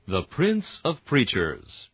The Prince of Preachers.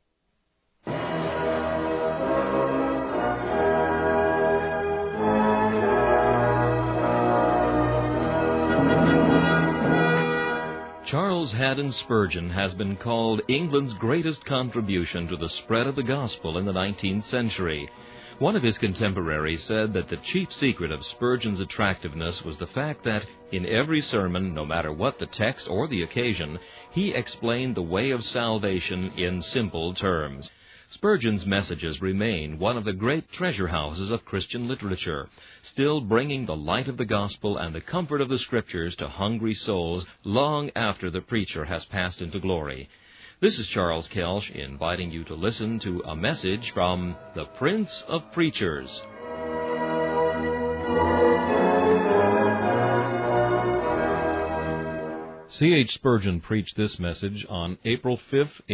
Charles Haddon Spurgeon has been called England's greatest contribution to the spread of the gospel in the 19th century. One of his contemporaries said that the chief secret of Spurgeon's attractiveness was the fact that, in every sermon, no matter what the text or the occasion, he explained the way of salvation in simple terms. Spurgeon's messages remain one of the great treasure houses of Christian literature, still bringing the light of the gospel and the comfort of the Scriptures to hungry souls long after the preacher has passed into glory. This is Charles Kelsch inviting you to listen to a message from the Prince of Preachers. C.H. Spurgeon preached this message on April 5,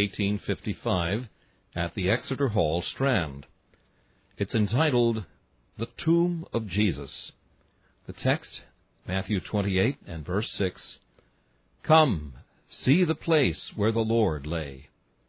1855, at the Exeter Hall, Strand. It's entitled, The Tomb of Jesus. The text, Matthew 28 and verse 6, Come, see the place where the Lord lay.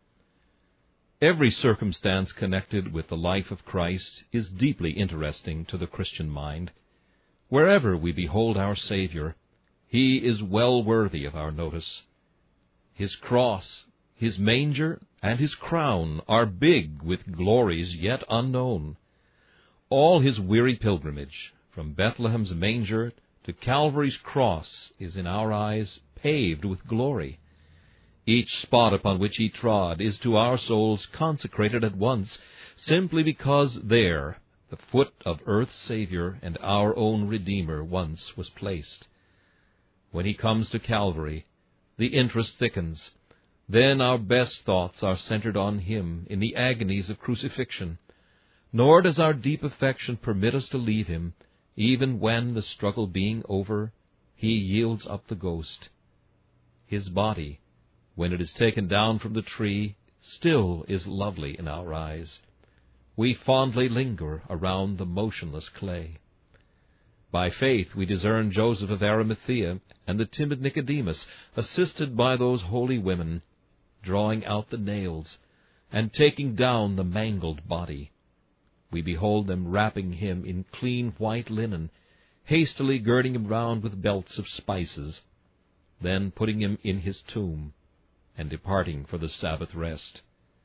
Every circumstance connected with the life of Christ is deeply interesting to the Christian mind. Wherever we behold our Savior, He is well worthy of our notice. His cross, His manger, and His crown are big with glories yet unknown. All His weary pilgrimage, from Bethlehem's manger to Calvary's cross, is in our eyes paved with glory. Each spot upon which He trod is to our souls consecrated at once, simply because there the foot of earth's Savior and our own Redeemer once was placed. When He comes to Calvary, the interest thickens. Then our best thoughts are centered on Him in the agonies of crucifixion, nor does our deep affection permit us to leave Him, even when, the struggle being over, He yields up the ghost. His body, when it is taken down from the tree, still is lovely in our eyes. We fondly linger around the motionless clay. By faith we discern Joseph of Arimathea and the timid Nicodemus, assisted by those holy women, drawing out the nails and taking down the mangled body. We behold them wrapping Him in clean white linen, hastily girding Him round with belts of spices, then putting Him in His tomb, and departing for the Sabbath rest.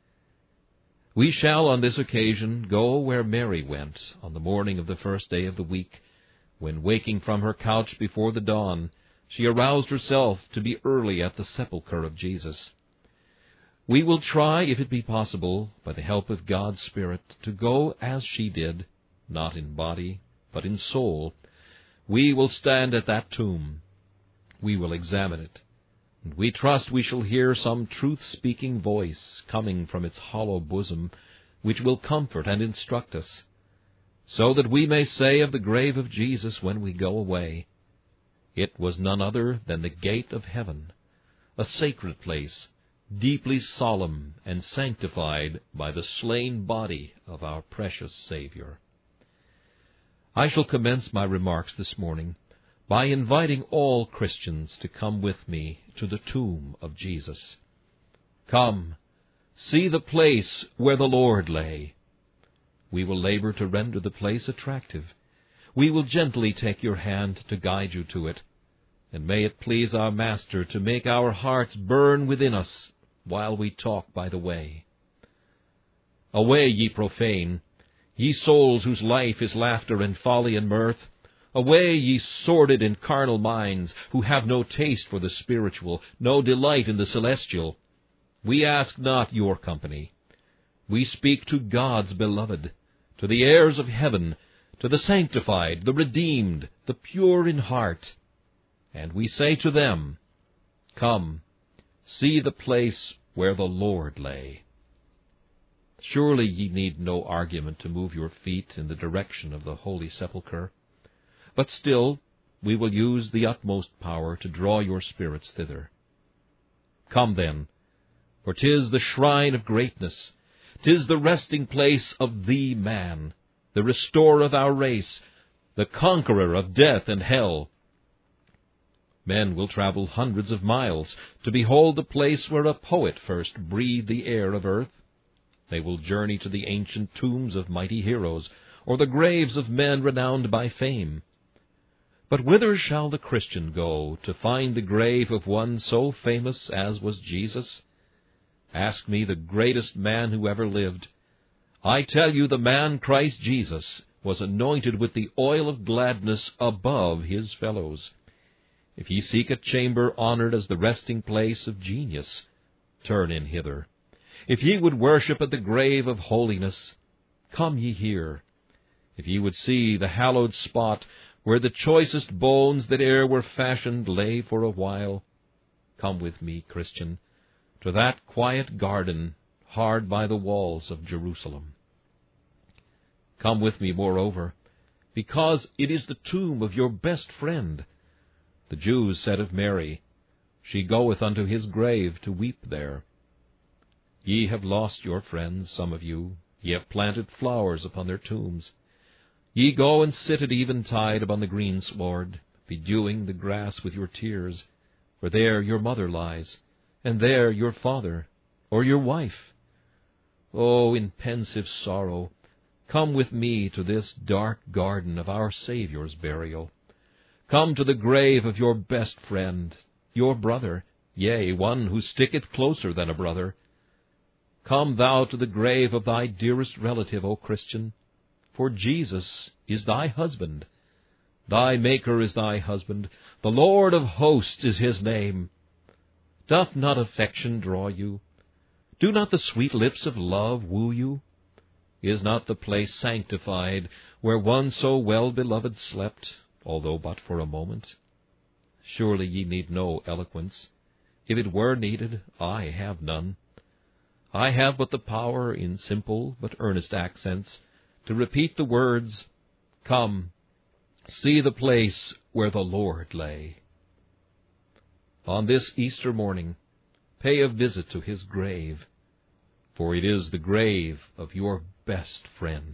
We shall on this occasion go where Mary went on the morning of the first day of the week, when, waking from her couch before the dawn, she aroused herself to be early at the sepulchre of Jesus. We will try, if it be possible, by the help of God's Spirit, to go as she did, not in body, but in soul. We will stand at that tomb. We will examine it, and we trust we shall hear some truth-speaking voice coming from its hollow bosom, which will comfort and instruct us, so that we may say of the grave of Jesus when we go away, It was none other than the gate of heaven, a sacred place, deeply solemn and sanctified by the slain body of our precious Savior. I shall commence my remarks this morning by inviting all Christians to come with me to the tomb of Jesus. Come, see the place where the Lord lay. We will labor to render the place attractive. We will gently take your hand to guide you to it, and may it please our Master to make our hearts burn within us while we talk by the way. Away, ye profane, ye souls whose life is laughter and folly and mirth. Away, ye sordid and carnal minds, who have no taste for the spiritual, no delight in the celestial. We ask not your company. We speak to God's beloved, to the heirs of heaven, to the sanctified, the redeemed, the pure in heart. And we say to them, Come, see the place where the Lord lay. Surely ye need no argument to move your feet in the direction of the holy sepulchre. But still, we will use the utmost power to draw your spirits thither. Come then, for 'tis the shrine of greatness, 'tis the resting place of the man, the restorer of our race, the conqueror of death and hell. Men will travel hundreds of miles to behold the place where a poet first breathed the air of earth. They will journey to the ancient tombs of mighty heroes, or the graves of men renowned by fame. But whither shall the Christian go to find the grave of one so famous as was Jesus? Ask me the greatest man who ever lived. I tell you, the man Christ Jesus was anointed with the oil of gladness above his fellows. If ye seek a chamber honored as the resting place of genius, turn in hither. If ye would worship at the grave of holiness, come ye here. If ye would see the hallowed spot where the choicest bones that e'er were fashioned lay for a while, come with me, Christian, to that quiet garden hard by the walls of Jerusalem. Come with me, moreover, because it is the tomb of your best friend. The Jews said of Mary, She goeth unto his grave to weep there. Ye have lost your friends, some of you. Ye have planted flowers upon their tombs. Ye go and sit at eventide upon the greensward, bedewing the grass with your tears, for there your mother lies, and there your father, or your wife. Oh, in pensive sorrow, come with me to this dark garden of our Saviour's burial. Come to the grave of your best friend, your brother, yea, one who sticketh closer than a brother. Come thou to the grave of thy dearest relative, O Christian, for Jesus is thy husband. Thy Maker is thy husband. The Lord of hosts is his name. Doth not affection draw you? Do not the sweet lips of love woo you? Is not the place sanctified where one so well-beloved slept, although but for a moment? Surely ye need no eloquence. If it were needed, I have none. I have but the power, in simple but earnest accents, to repeat the words, Come, see the place where the Lord lay. On this Easter morning, pay a visit to his grave, for it is the grave of your best friend.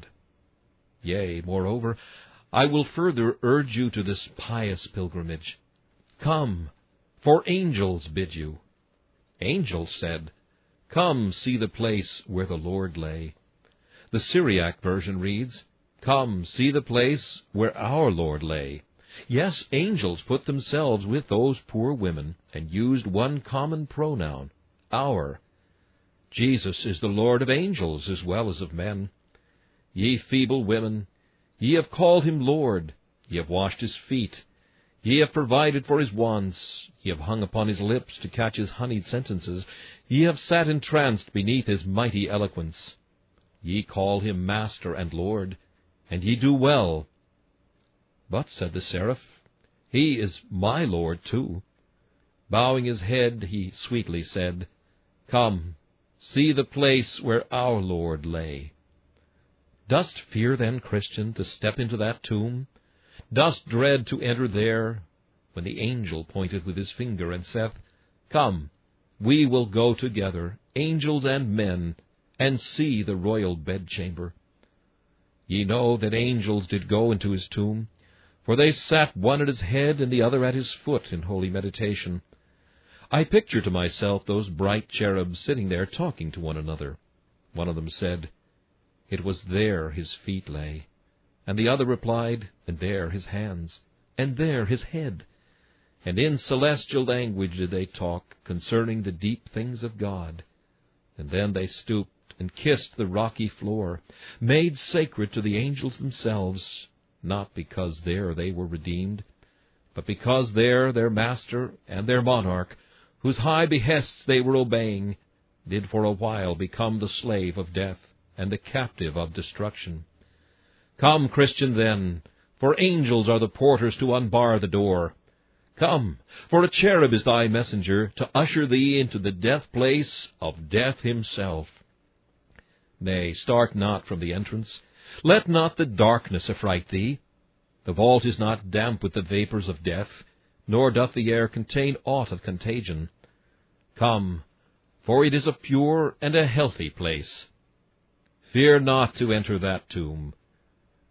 Yea, moreover, I will further urge you to this pious pilgrimage. Come, for angels bid you. Angels said, Come, see the place where the Lord lay. The Syriac version reads, Come, see the place where our Lord lay. Yes, angels put themselves with those poor women and used one common pronoun, our. Jesus is the Lord of angels as well as of men. Ye feeble women, ye have called him Lord, ye have washed his feet, ye have provided for his wants, ye have hung upon his lips to catch his honeyed sentences, ye have sat entranced beneath his mighty eloquence. Ye call him Master and Lord, and ye do well. But, said the seraph, he is my Lord too. Bowing his head, he sweetly said, Come, see the place where our Lord lay. Dost fear, then, Christian, to step into that tomb? Dost dread to enter there, when the angel pointed with his finger and saith, Come, we will go together, angels and men, and see the royal bedchamber? Ye know that angels did go into his tomb, for they sat one at his head and the other at his foot in holy meditation. I picture to myself those bright cherubs sitting there talking to one another. One of them said, It was there his feet lay. And the other replied, And there his hands, and there his head. And in celestial language did they talk concerning the deep things of God. And then they stooped and kissed the rocky floor, made sacred to the angels themselves, not because there they were redeemed, but because there their master and their monarch, whose high behests they were obeying, did for a while become the slave of death and the captive of destruction. Come, Christian, then, for angels are the porters to unbar the door. Come, for a cherub is thy messenger to usher thee into the death place of death himself. Nay, start not from the entrance. Let not the darkness affright thee. The vault is not damp with the vapors of death, nor doth the air contain aught of contagion. Come, for it is a pure and a healthy place. Fear not to enter that tomb.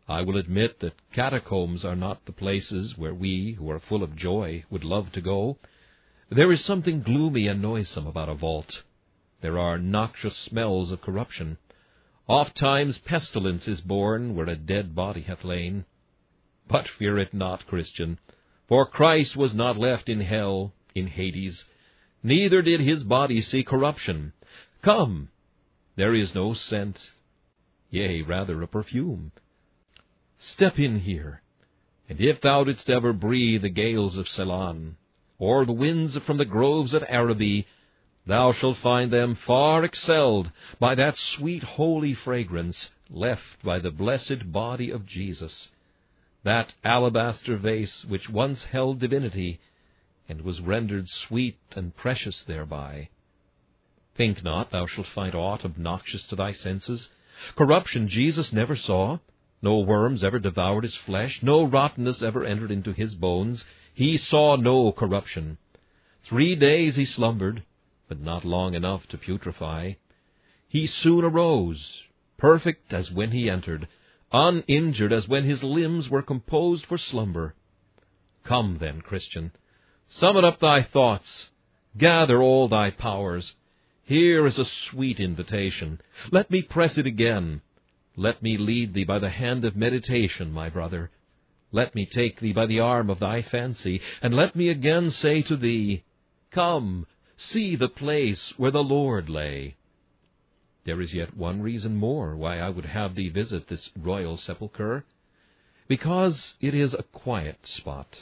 I will admit that catacombs are not the places where we, who are full of joy, would love to go. There is something gloomy and noisome about a vault. There are noxious smells of corruption. Ofttimes pestilence is born where a dead body hath lain. But fear it not, Christian, for Christ was not left in hell, in Hades, neither did his body see corruption. Come, there is no scent, yea, rather a perfume. Step in here, and if thou didst ever breathe the gales of Ceylon, or the winds from the groves of Araby, thou shalt find them far excelled by that sweet holy fragrance left by the blessed body of Jesus, that alabaster vase which once held divinity, and was rendered sweet and precious thereby. Think not thou shalt find aught obnoxious to thy senses. Corruption Jesus never saw. No worms ever devoured his flesh. No rottenness ever entered into his bones. He saw no corruption. 3 days he slumbered, but not long enough to putrefy. He soon arose, perfect as when he entered, uninjured as when his limbs were composed for slumber. Come then, Christian, summon up thy thoughts, gather all thy powers. Here is a sweet invitation. Let me press it again. Let me lead thee by the hand of meditation, my brother. Let me take thee by the arm of thy fancy, and let me again say to thee, Come, see the place where the Lord lay. There is yet one reason more why I would have thee visit this royal sepulchre, because it is a quiet spot.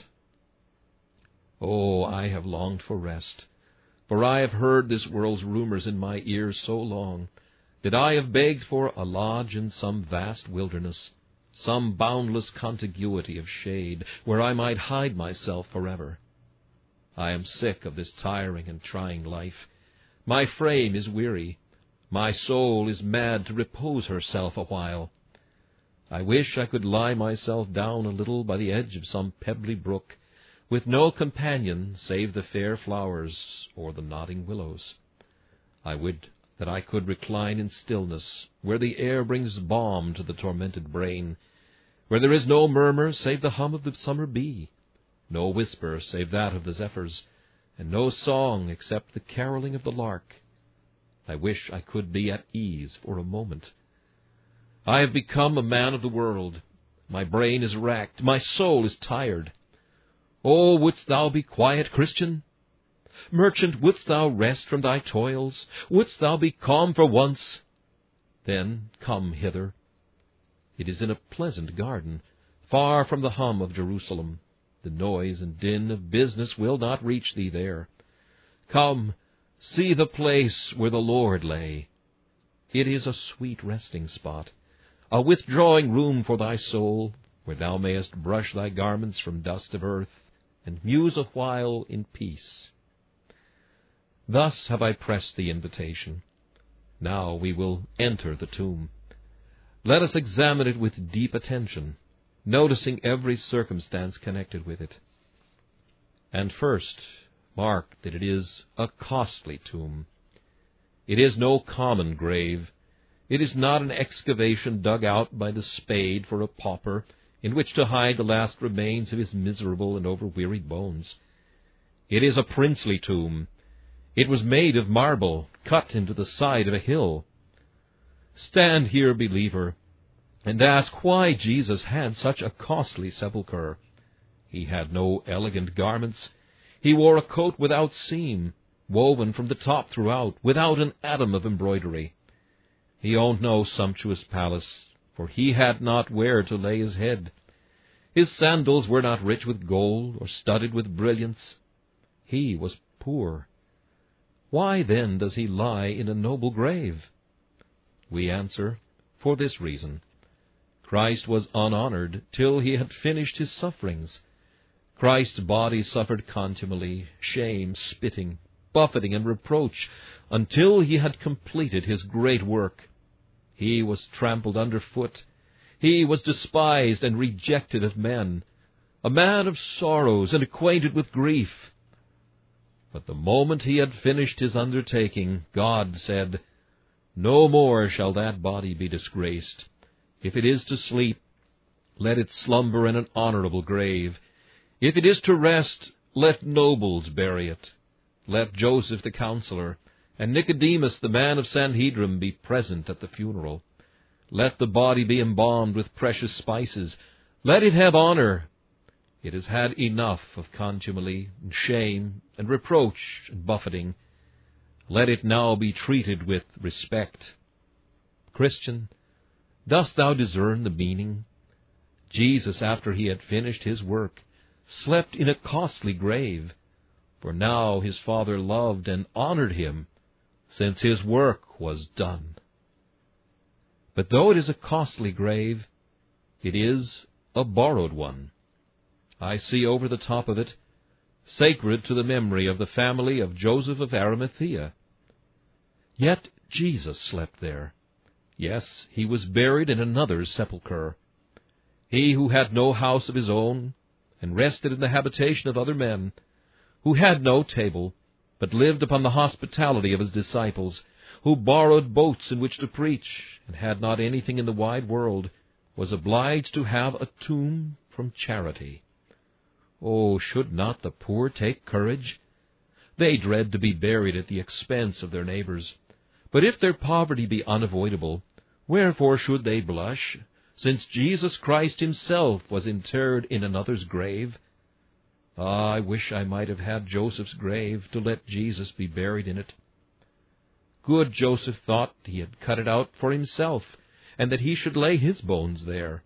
Oh, I have longed for rest, for I have heard this world's rumors in my ears so long, that I have begged for a lodge in some vast wilderness, some boundless contiguity of shade, where I might hide myself forever. I am sick of this tiring and trying life. My frame is weary. My soul is mad to repose herself a while. I wish I could lie myself down a little by the edge of some pebbly brook, with no companion save the fair flowers or the nodding willows. I would that I could recline in stillness, where the air brings balm to the tormented brain, where there is no murmur save the hum of the summer bee, no whisper save that of the zephyrs, and no song except the caroling of the lark. I wish I could be at ease for a moment. I have become a man of the world. My brain is racked. My soul is tired. Oh, wouldst thou be quiet, Christian? Merchant, wouldst thou rest from thy toils? Wouldst thou be calm for once? Then come hither. It is in a pleasant garden, far from the hum of Jerusalem. The noise and din of business will not reach thee there. Come, see the place where the Lord lay. It is a sweet resting spot, a withdrawing room for thy soul, where thou mayest brush thy garments from dust of earth, and muse a while in peace. Thus have I pressed the invitation. Now we will enter the tomb. Let us examine it with deep attention, noticing every circumstance connected with it. And first, mark that it is a costly tomb. It is no common grave. It is not an excavation dug out by the spade for a pauper, in which to hide the last remains of his miserable and overwearied bones. It is a princely tomb. It was made of marble, cut into the side of a hill. Stand here, believer, and ask why Jesus had such a costly sepulchre. He had no elegant garments. He wore a coat without seam, woven from the top throughout, without an atom of embroidery. He owned no sumptuous palace, for he had not where to lay his head. His sandals were not rich with gold or studded with brilliants. He was poor. Why then does he lie in a noble grave? We answer, for this reason. Christ was unhonored till he had finished his sufferings. Christ's body suffered contumely, shame, spitting, buffeting, and reproach, until he had completed his great work. He was trampled under foot. He was despised and rejected of men, a man of sorrows and acquainted with grief. But the moment he had finished his undertaking, God said, No more shall that body be disgraced. If it is to sleep, let it slumber in an honorable grave. If it is to rest, let nobles bury it. Let Joseph the counselor, and Nicodemus the man of Sanhedrim, be present at the funeral. Let the body be embalmed with precious spices. Let it have honor. It has had enough of contumely, and shame, and reproach, and buffeting. Let it now be treated with respect. Christian, dost thou discern the meaning? Jesus, after he had finished his work, slept in a costly grave, for now his Father loved and honored him, since his work was done. But though it is a costly grave, it is a borrowed one. I see over the top of it, sacred to the memory of the family of Joseph of Arimathea. Yet Jesus slept there. Yes, he was buried in another's sepulchre. He who had no house of his own, and rested in the habitation of other men, who had no table, but lived upon the hospitality of his disciples, who borrowed boats in which to preach, and had not anything in the wide world, was obliged to have a tomb from charity. Oh, should not the poor take courage? They dread to be buried at the expense of their neighbors. But if their poverty be unavoidable, wherefore should they blush, since Jesus Christ himself was interred in another's grave? Ah, I wish I might have had Joseph's grave to let Jesus be buried in it. Good Joseph thought he had cut it out for himself, and that he should lay his bones there.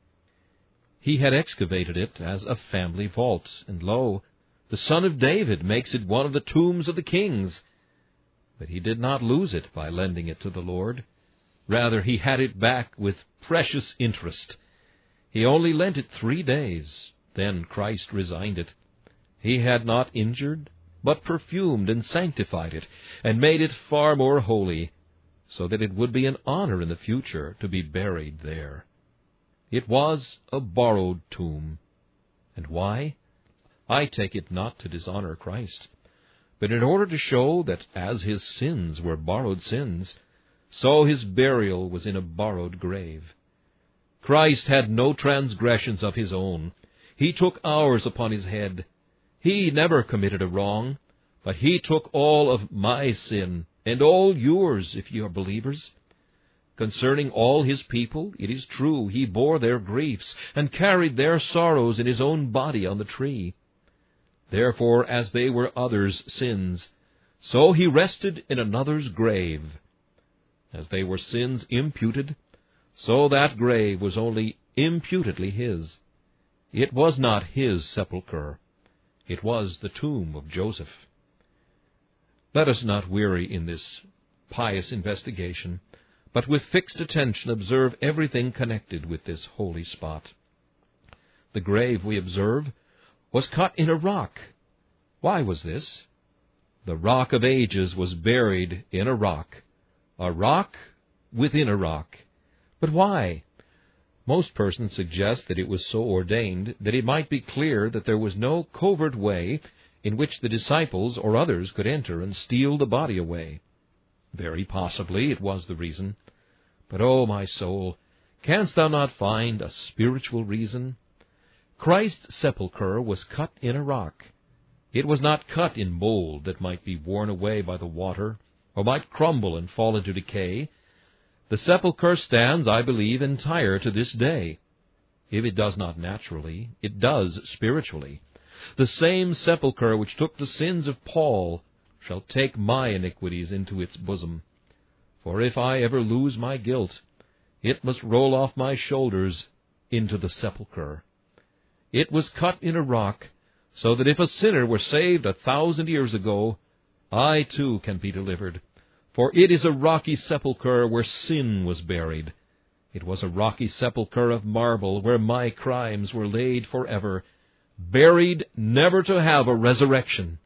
He had excavated it as a family vault, and lo, the son of David makes it one of the tombs of the kings. But he did not lose it by lending it to the Lord. Rather, he had it back with precious interest. He only lent it 3 days. Then Christ resigned it. He had not injured, but perfumed and sanctified it, and made it far more holy, so that it would be an honor in the future to be buried there. It was a borrowed tomb. And why? I take it not to dishonor Christ, but in order to show that as his sins were borrowed sins, so his burial was in a borrowed grave. Christ had no transgressions of his own. He took ours upon his head. He never committed a wrong, but he took all of my sin, and all yours, if you are believers. Concerning all his people, it is true, he bore their griefs, and carried their sorrows in his own body on the tree. Therefore, as they were others' sins, so he rested in another's grave. As they were sins imputed, so that grave was only imputedly his. It was not his sepulchre. It was the tomb of Joseph. Let us not weary in this pious investigation, but with fixed attention observe everything connected with this holy spot. The grave, we observe, was cut in a rock. Why was this? The Rock of Ages was buried in a rock within a rock. But why? Most persons suggest that it was so ordained that it might be clear that there was no covert way in which the disciples or others could enter and steal the body away. Very possibly it was the reason. But, oh, my soul, canst thou not find a spiritual reason? Christ's sepulchre was cut in a rock. It was not cut in mold that might be worn away by the water, or might crumble and fall into decay. The sepulchre stands, I believe, entire to this day. If it does not naturally, it does spiritually. The same sepulchre which took the sins of Paul shall take my iniquities into its bosom. For if I ever lose my guilt, it must roll off my shoulders into the sepulchre. It was cut in a rock, so that if a sinner were saved 1,000 years ago, I too can be delivered. For it is a rocky sepulchre where sin was buried. It was a rocky sepulchre of marble where my crimes were laid forever, buried never to have a resurrection.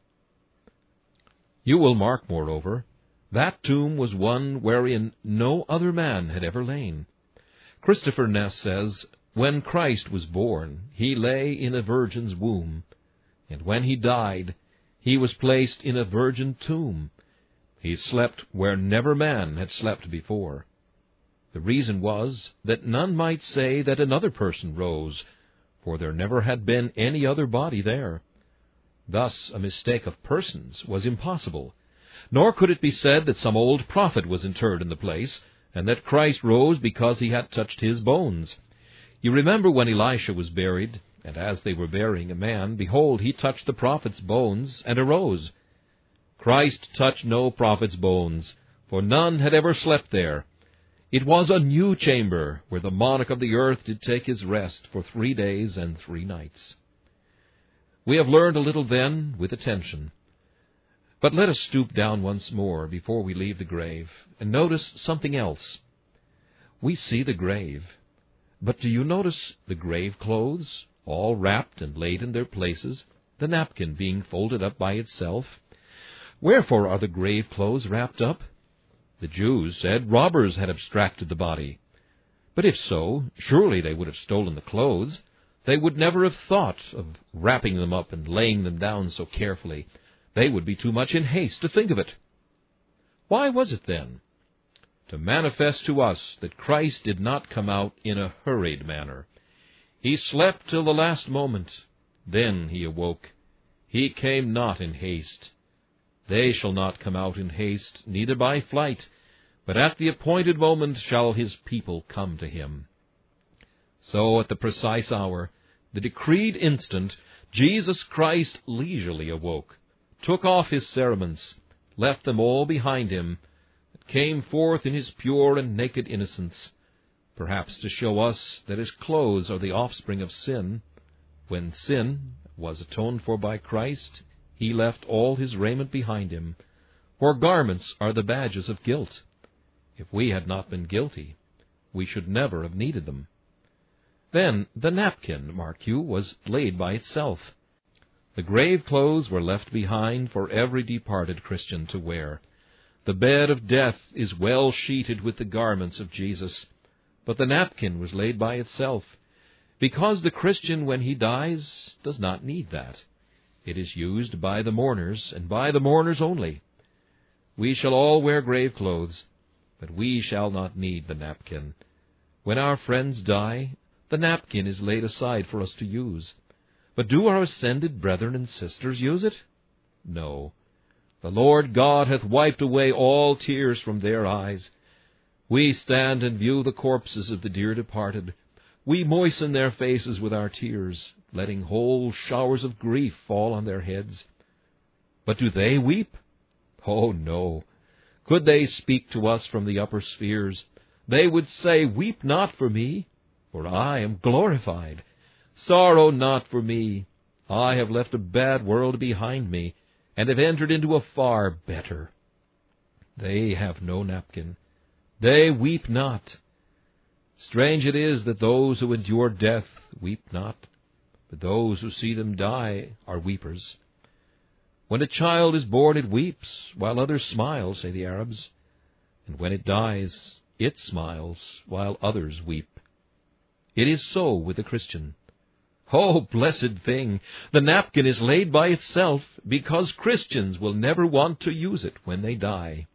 You will mark, moreover, that tomb was one wherein no other man had ever lain. Christopher Ness says, when Christ was born, he lay in a virgin's womb, and when he died, he was placed in a virgin tomb. He slept where never man had slept before. The reason was that none might say that another person rose, for there never had been any other body there. Thus a mistake of persons was impossible, nor could it be said that some old prophet was interred in the place, and that Christ rose because he had touched his bones. You remember when Elisha was buried, and as they were burying a man, behold, he touched the prophet's bones, and arose. Christ touched no prophet's bones, for none had ever slept there. It was a new chamber, where the monarch of the earth did take his rest for 3 days and 3 nights. We have learned a little then with attention. But let us stoop down once more before we leave the grave, and notice something else. We see the grave, but do you notice the grave clothes, all wrapped and laid in their places, the napkin being folded up by itself? Wherefore are the grave clothes wrapped up? The Jews said robbers had abstracted the body. But if so, surely they would have stolen the clothes. They would never have thought of wrapping them up and laying them down so carefully. They would be too much in haste to think of it. Why was it then? To manifest to us that Christ did not come out in a hurried manner. He slept till the last moment. Then he awoke. He came not in haste. They shall not come out in haste, neither by flight, but at the appointed moment shall his people come to him. So at the precise hour, the decreed instant, Jesus Christ leisurely awoke, took off his cerements, left them all behind him, and came forth in his pure and naked innocence, perhaps to show us that his clothes are the offspring of sin. When sin was atoned for by Christ, he left all his raiment behind him, for garments are the badges of guilt. If we had not been guilty, we should never have needed them. Then the napkin, mark you, was laid by itself. The grave clothes were left behind for every departed Christian to wear. The bed of death is well sheeted with the garments of Jesus, but the napkin was laid by itself, because the Christian, when he dies, does not need that. It is used by the mourners, and by the mourners only. We shall all wear grave clothes, but we shall not need the napkin. When our friends die, the napkin is laid aside for us to use. But do our ascended brethren and sisters use it? No. The Lord God hath wiped away all tears from their eyes. We stand and view the corpses of the dear departed. We moisten their faces with our tears, letting whole showers of grief fall on their heads. But do they weep? Oh, no. Could they speak to us from the upper spheres, they would say, Weep not for me, for I am glorified. Sorrow not for me. I have left a bad world behind me, and have entered into a far better. They have no napkin. They weep not. Strange it is that those who endure death weep not, but those who see them die are weepers. When a child is born, it weeps, while others smile, say the Arabs. And when it dies, it smiles, while others weep. It is so with the Christian. Oh, blessed thing! The napkin is laid by itself, because Christians will never want to use it when they die.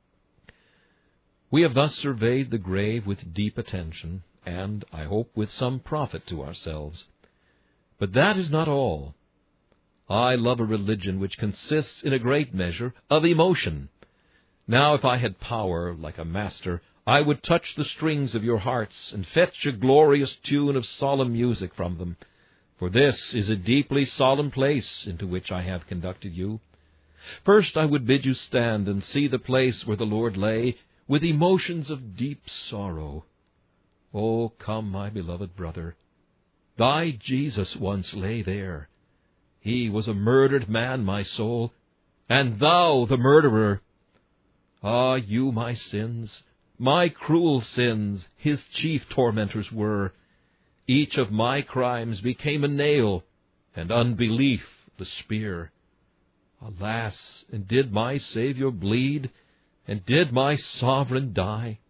We have thus surveyed the grave with deep attention, and, I hope, with some profit to ourselves. But that is not all. I love a religion which consists, in a great measure, of emotion. Now, if I had power, like a master, I would touch the strings of your hearts, and fetch a glorious tune of solemn music from them. For this is a deeply solemn place into which I have conducted you. First I would bid you stand and see the place where the Lord lay, with emotions of deep sorrow. Oh, come, my beloved brother, thy Jesus once lay there. He was a murdered man, my soul, and thou the murderer. Ah, you, my sins, my cruel sins, his chief tormentors were. Each of my crimes became a nail, and unbelief the spear. Alas, and did my Savior bleed, and did my Sovereign die?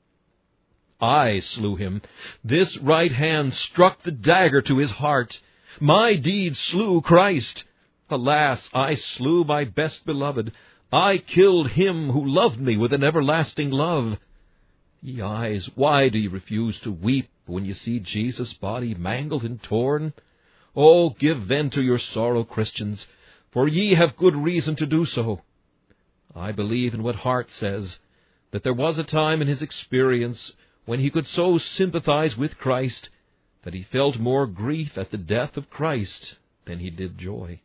I slew him. This right hand struck the dagger to his heart. My deed slew Christ. Alas, I slew my best beloved. I killed him who loved me with an everlasting love. Ye eyes, why do ye refuse to weep when ye see Jesus' body mangled and torn? Oh, give vent to your sorrow, Christians, for ye have good reason to do so. I believe in what Hart says, that there was a time in his experience when he could so sympathize with Christ that he felt more grief at the death of Christ than he did joy.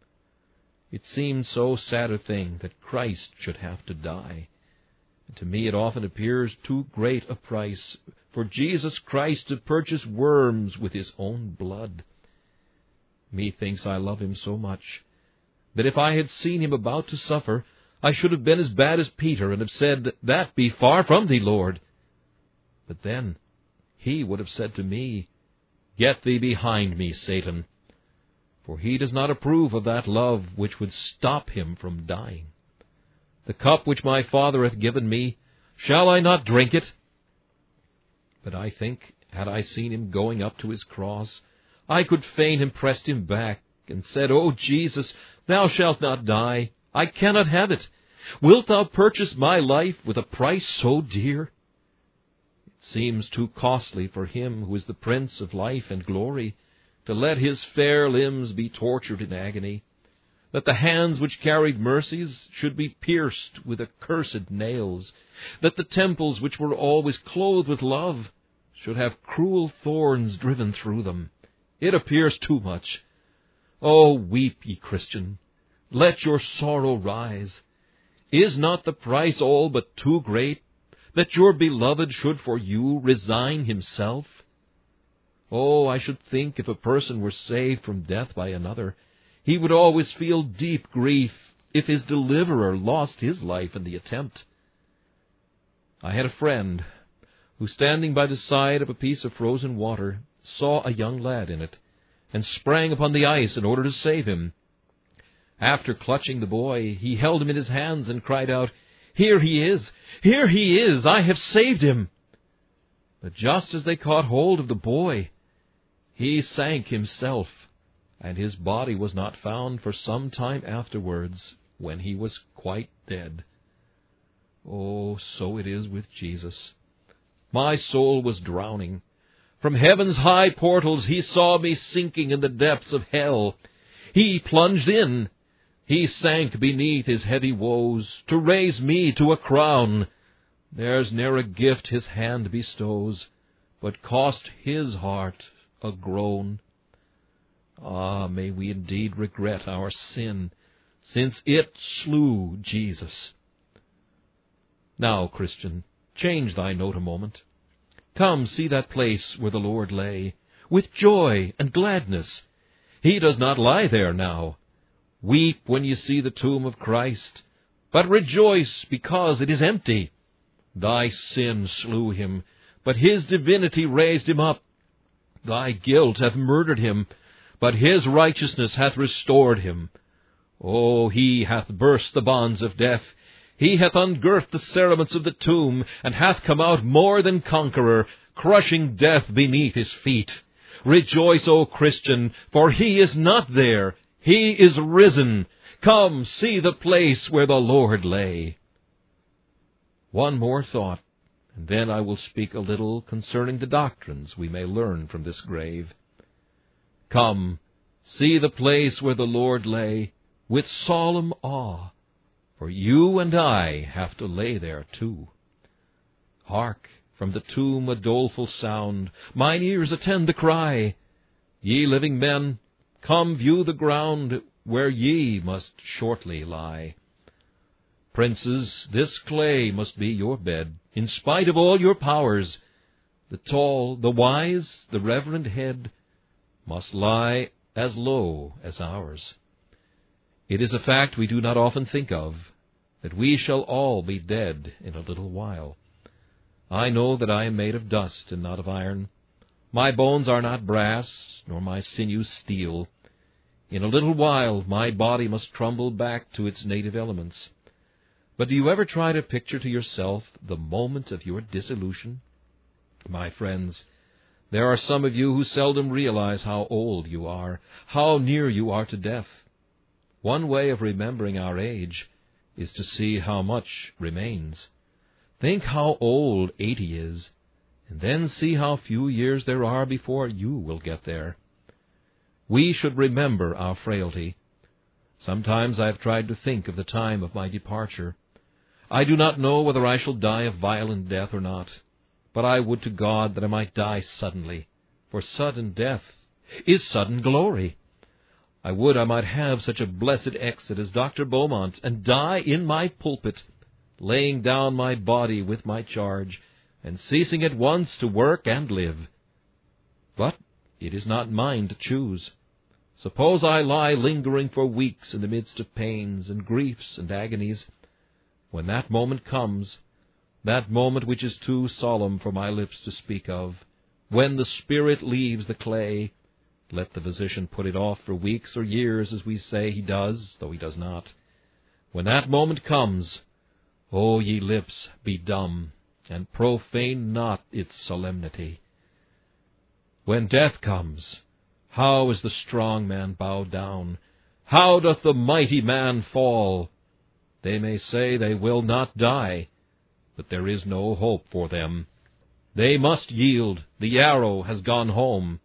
It seemed so sad a thing that Christ should have to die. And to me it often appears too great a price for Jesus Christ to purchase worms with his own blood. Methinks I love him so much that if I had seen him about to suffer, I should have been as bad as Peter and have said, That be far from thee, Lord. But then he would have said to me, Get thee behind me, Satan, for he does not approve of that love which would stop him from dying. The cup which my Father hath given me, shall I not drink it? But I think, had I seen him going up to his cross, I could fain have pressed him back, and said, O Jesus, thou shalt not die. I cannot have it. Wilt thou purchase my life with a price so dear? It seems too costly for him who is the Prince of life and glory to let his fair limbs be tortured in agony, that the hands which carried mercies should be pierced with accursed nails, that the temples which were always clothed with love should have cruel thorns driven through them. It appears too much. Oh, weep, ye Christian, let your sorrow rise. Is not the price all but too great, that your beloved should for you resign himself? Oh, I should think if a person were saved from death by another, he would always feel deep grief if his deliverer lost his life in the attempt. I had a friend who, standing by the side of a piece of frozen water, saw a young lad in it, and sprang upon the ice in order to save him. After clutching the boy, he held him in his hands and cried out, Here he is! Here he is! I have saved him! But just as they caught hold of the boy, he sank himself, and his body was not found for some time afterwards, when he was quite dead. Oh, so it is with Jesus. My soul was drowning. From heaven's high portals he saw me sinking in the depths of hell. He plunged in. He sank beneath his heavy woes, to raise me to a crown. There's ne'er a gift his hand bestows, but cost his heart a groan. Ah, may we indeed regret our sin, since it slew Jesus. Now, Christian, change thy note a moment. Come, see that place where the Lord lay, with joy and gladness. He does not lie there now. Weep when you see the tomb of Christ, but rejoice because it is empty. Thy sin slew him, but his divinity raised him up. Thy guilt hath murdered him, but his righteousness hath restored him. Oh, he hath burst the bonds of death. He hath ungirthed the cerements of the tomb, and hath come out more than conqueror, crushing death beneath his feet. Rejoice, O Christian, for he is not there. He is risen. Come, see the place where the Lord lay. One more thought, and then I will speak a little concerning the doctrines we may learn from this grave. Come, see the place where the Lord lay, with solemn awe, for you and I have to lay there too. Hark, from the tomb a doleful sound, mine ears attend the cry. Ye living men, come view the ground where ye must shortly lie. Princes, this clay must be your bed, in spite of all your powers. The tall, the wise, the reverend head must lie as low as ours. It is a fact we do not often think of, that we shall all be dead in a little while. I know that I am made of dust and not of iron. My bones are not brass, nor my sinews steel. In a little while my body must crumble back to its native elements. But do you ever try to picture to yourself the moment of your dissolution? My friends, there are some of you who seldom realize how old you are, how near you are to death. One way of remembering our age is to see how much remains. Think how old 80 is, and then see how few years there are before you will get there. We should remember our frailty. Sometimes I have tried to think of the time of my departure. I do not know whether I shall die a violent death or not, but I would to God that I might die suddenly, for sudden death is sudden glory. I would I might have such a blessed exit as Dr. Beaumont, and die in my pulpit, laying down my body with my charge, and ceasing at once to work and live. But it is not mine to choose. Suppose I lie lingering for weeks in the midst of pains and griefs and agonies. When that moment comes, that moment which is too solemn for my lips to speak of, when the spirit leaves the clay, let the physician put it off for weeks or years, as we say he does, though he does not. When that moment comes, O ye lips, be dumb, and profane not its solemnity. When death comes, how is the strong man bowed down? How doth the mighty man fall? They may say they will not die, but there is no hope for them. They must yield. The arrow has gone home.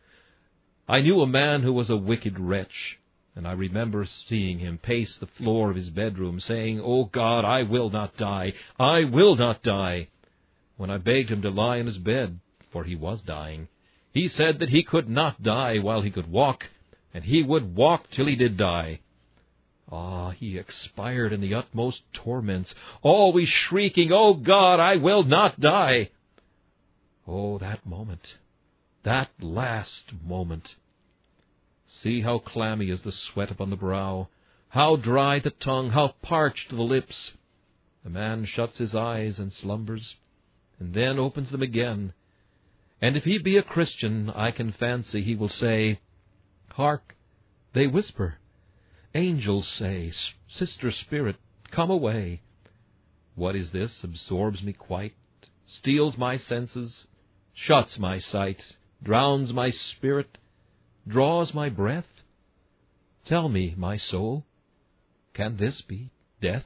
I knew a man who was a wicked wretch, and I remember seeing him pace the floor of his bedroom, saying, O God, I will not die. I will not die. When I begged him to lie in his bed, for he was dying, he said that he could not die while he could walk, and he would walk till he did die. Ah, he expired in the utmost torments, always shrieking, O God, I will not die. Oh, that moment, that last moment. See how clammy is the sweat upon the brow, how dry the tongue, how parched the lips. The man shuts his eyes and slumbers, and then opens them again. And if he be a Christian, I can fancy he will say, Hark, they whisper. Angels say, Sister Spirit, come away. What is this absorbs me quite, steals my senses, shuts my sight, drowns my spirit, draws my breath? Tell me, my soul, can this be death?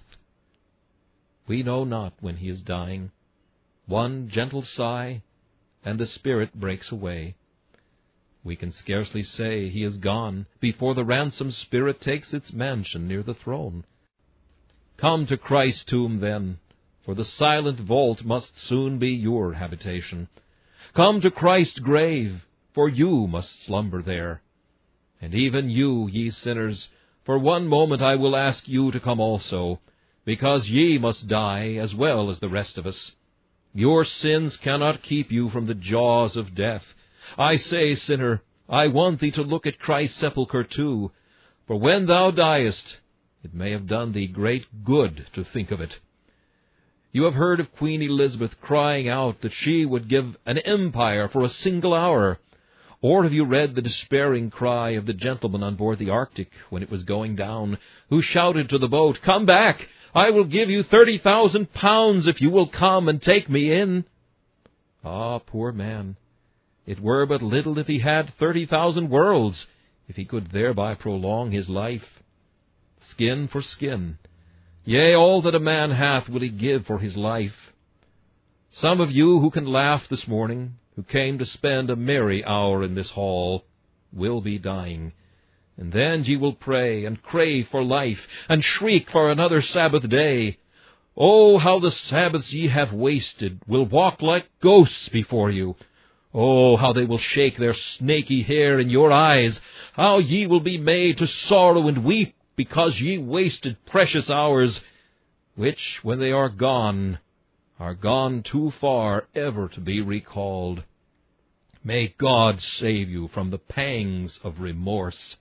We know not when he is dying. One gentle sigh, and the spirit breaks away. We can scarcely say he is gone before the ransomed spirit takes its mansion near the throne. Come to Christ's tomb, then, for the silent vault must soon be your habitation. Come to Christ's grave, for you must slumber there. And even you, ye sinners, for one moment I will ask you to come also, because ye must die as well as the rest of us. Your sins cannot keep you from the jaws of death. I say, sinner, I want thee to look at Christ's sepulchre too, for when thou diest, it may have done thee great good to think of it. You have heard of Queen Elizabeth crying out that she would give an empire for a single hour. Or have you read the despairing cry of the gentleman on board the Arctic when it was going down, who shouted to the boat, Come back! I will give you 30,000 pounds if you will come and take me in. Ah, poor man! It were but little if he had 30,000 worlds, if he could thereby prolong his life. Skin for skin. Yea, all that a man hath will he give for his life. Some of you who can laugh this morning, who came to spend a merry hour in this hall, will be dying. And then ye will pray and crave for life, and shriek for another Sabbath day. Oh, how the Sabbaths ye have wasted will walk like ghosts before you. Oh, how they will shake their snaky hair in your eyes. How ye will be made to sorrow and weep, because ye wasted precious hours, which, when they are gone too far ever to be recalled. May God save you from the pangs of remorse.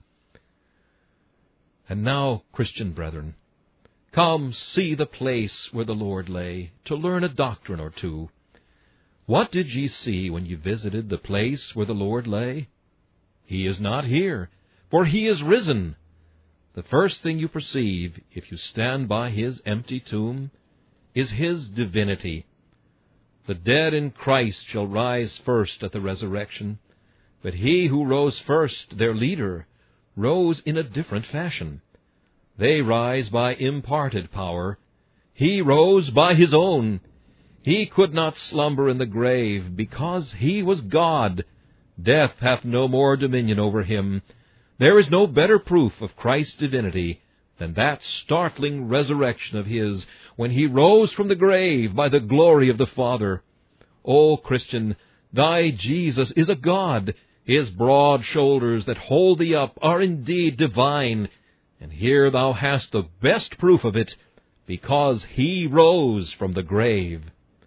And now, Christian brethren, come see the place where the Lord lay, to learn a doctrine or two. What did ye see when ye visited the place where the Lord lay? He is not here, for he is risen. The first thing you perceive, if you stand by his empty tomb, is his divinity. The dead in Christ shall rise first at the resurrection, but he who rose first, their leader, rose in a different fashion. They rise by imparted power. He rose by his own. He could not slumber in the grave, because he was God. Death hath no more dominion over him. There is no better proof of Christ's divinity than that startling resurrection of his, when he rose from the grave by the glory of the Father. O Christian, thy Jesus is a God. His broad shoulders that hold thee up are indeed divine, and here thou hast the best proof of it, because he rose from the grave.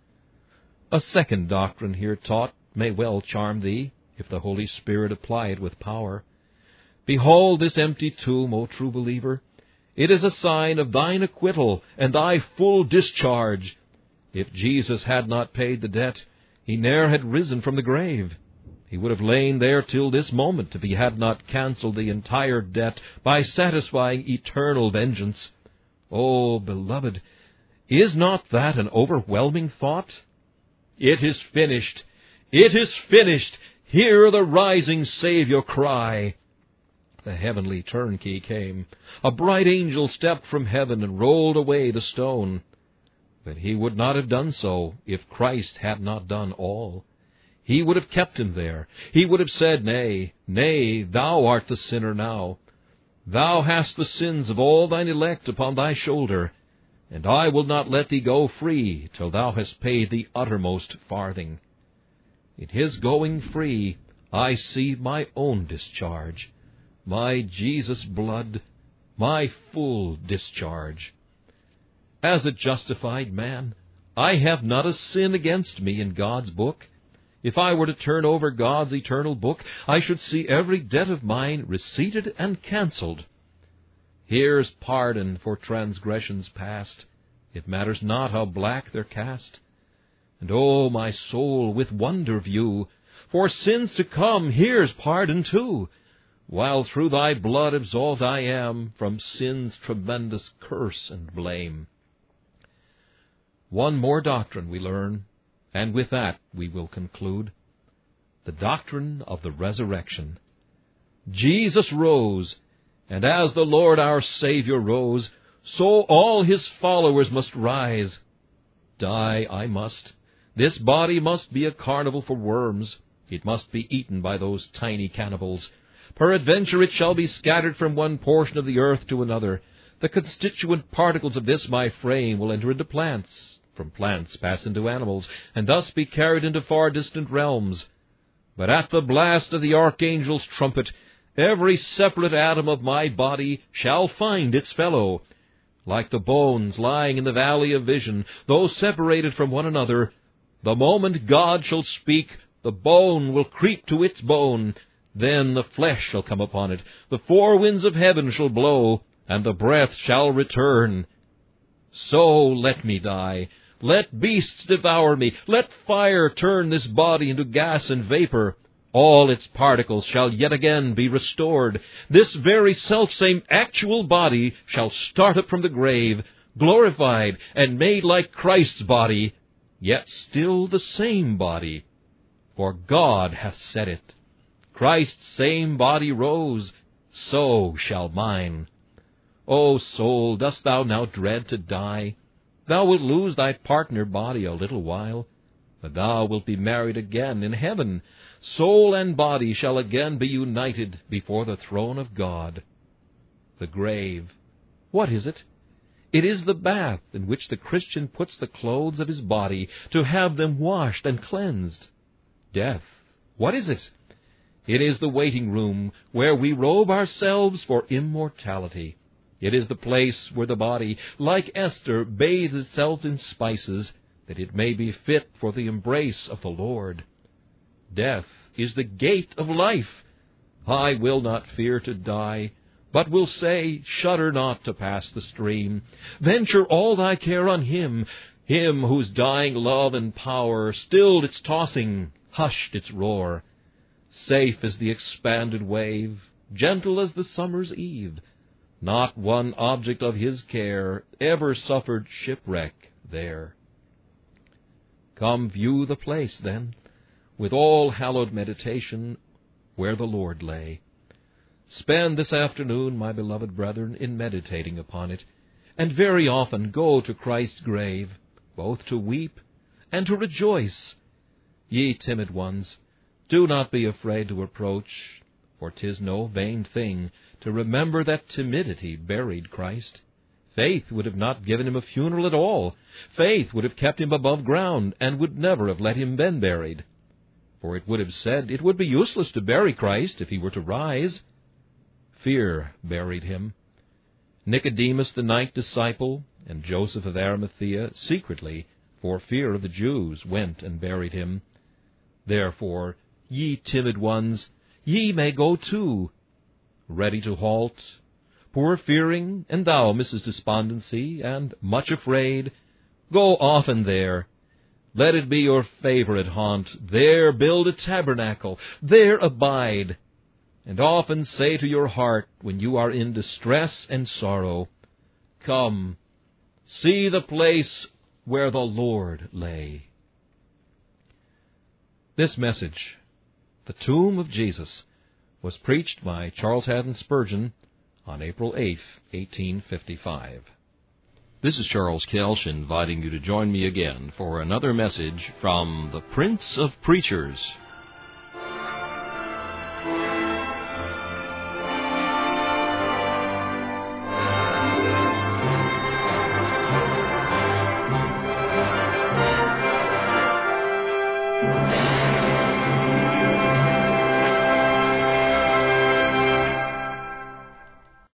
A second doctrine here taught may well charm thee, if the Holy Spirit apply it with power. Behold this empty tomb, O true believer. It is a sign of thine acquittal and thy full discharge. If Jesus had not paid the debt, he ne'er had risen from the grave. He would have lain there till this moment if he had not cancelled the entire debt by satisfying eternal vengeance. Oh, beloved, is not that an overwhelming thought? It is finished. It is finished. Hear the rising Savior cry. The heavenly turnkey came. A bright angel stepped from heaven and rolled away the stone. But he would not have done so if Christ had not done all. He would have kept him there. He would have said, Nay, nay, thou art the sinner now. Thou hast the sins of all thine elect upon thy shoulder, and I will not let thee go free till thou hast paid the uttermost farthing. In his going free I see my own discharge, my Jesus' blood, my full discharge. As a justified man, I have not a sin against me in God's book. If I were to turn over God's eternal book, I should see every debt of mine receipted and cancelled. Here's pardon for transgressions past. It matters not how black they're cast. And, oh, my soul, with wonder view, for sins to come, here's pardon too, while through thy blood absolved I am from sin's tremendous curse and blame. One more doctrine we learn, and with that we will conclude. The doctrine of the resurrection. Jesus rose, and as the Lord our Savior rose, so all his followers must rise. Die I must. This body must be a carnival for worms. It must be eaten by those tiny cannibals. Peradventure it shall be scattered from one portion of the earth to another. The constituent particles of this my frame will enter into plants, from plants pass into animals, and thus be carried into far distant realms. But at the blast of the archangel's trumpet, every separate atom of my body shall find its fellow. Like the bones lying in the valley of vision, though separated from one another, the moment God shall speak, the bone will creep to its bone. Then the flesh shall come upon it, the four winds of heaven shall blow, and the breath shall return. So let me die. Let beasts devour me. Let fire turn this body into gas and vapor. All its particles shall yet again be restored. This very selfsame actual body shall start up from the grave, glorified and made like Christ's body, yet still the same body. For God hath said it. Christ's same body rose, so shall mine. O soul, dost thou now dread to die? Thou wilt lose thy partner body a little while, but thou wilt be married again in heaven. Soul and body shall again be united before the throne of God. The grave, what is it? It is the bath in which the Christian puts the clothes of his body to have them washed and cleansed. Death, what is it? It is the waiting room where we robe ourselves for immortality. It is the place where the body, like Esther, bathes itself in spices, that it may be fit for the embrace of the Lord. Death is the gate of life. I will not fear to die, but will say, shudder not to pass the stream. Venture all thy care on him, him whose dying love and power stilled its tossing, hushed its roar. Safe as the expanded wave, gentle as the summer's eve, not one object of his care ever suffered shipwreck there. Come view the place, then, with all hallowed meditation, where the Lord lay. Spend this afternoon, my beloved brethren, in meditating upon it, and very often go to Christ's grave, both to weep and to rejoice. Ye timid ones, do not be afraid to approach, for 'tis no vain thing to remember that timidity buried Christ. Faith would have not given him a funeral at all. Faith would have kept him above ground, and would never have let him been buried. For it would have said it would be useless to bury Christ if he were to rise. Fear buried him. Nicodemus the night disciple, and Joseph of Arimathea, secretly, for fear of the Jews, went and buried him. Therefore, ye timid ones, ye may go too, ready to halt, poor fearing, and thou, Mrs. Despondency, and much afraid, go often there. Let it be your favorite haunt. There build a tabernacle. There abide. And often say to your heart, when you are in distress and sorrow, Come, see the place where the Lord lay. This message, The Tomb of Jesus, was preached by Charles Haddon Spurgeon on April 8, 1855. This is Charles Kelsch inviting you to join me again for another message from the Prince of Preachers,